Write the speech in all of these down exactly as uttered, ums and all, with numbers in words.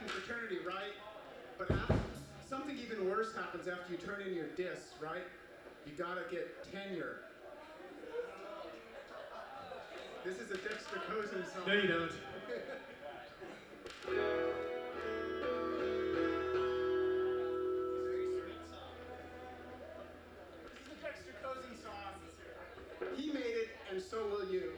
in fraternity, right? But after, something even worse happens after you turn in your discs, right? You gotta get tenure. This is a Dexter Cozen song. No, you don't. This is a Dexter Cozen song. He made it, and so will you.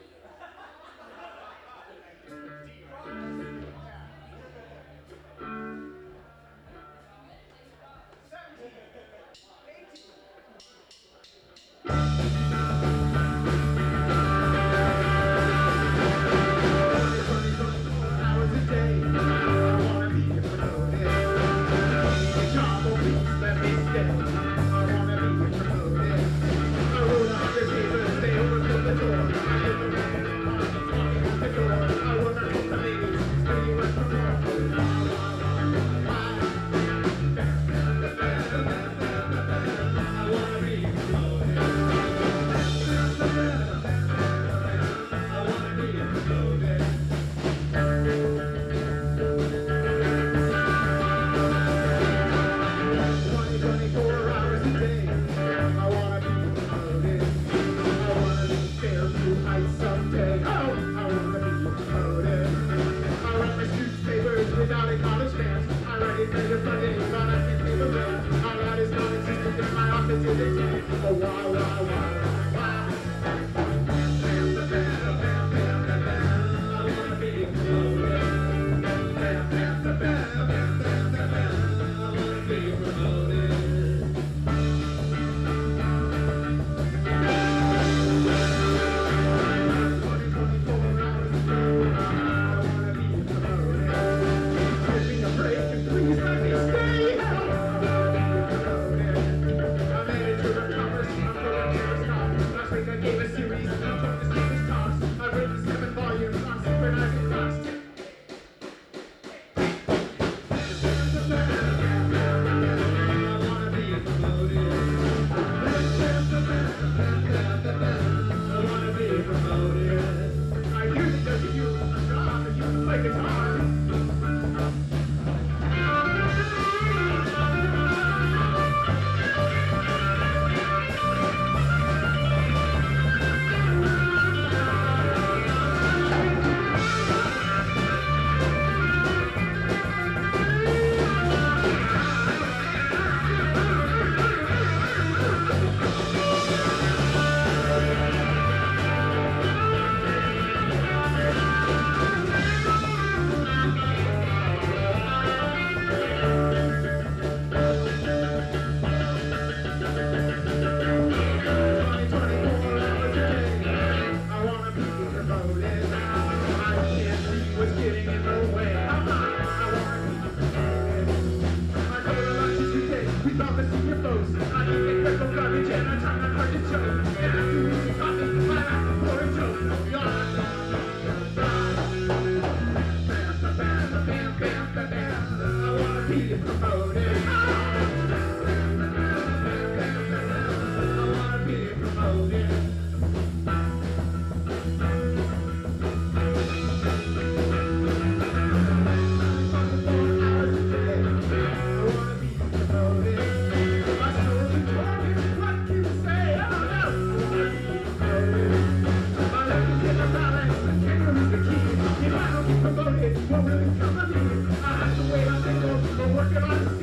Promoted, won't really come to me. I have to wait on the work of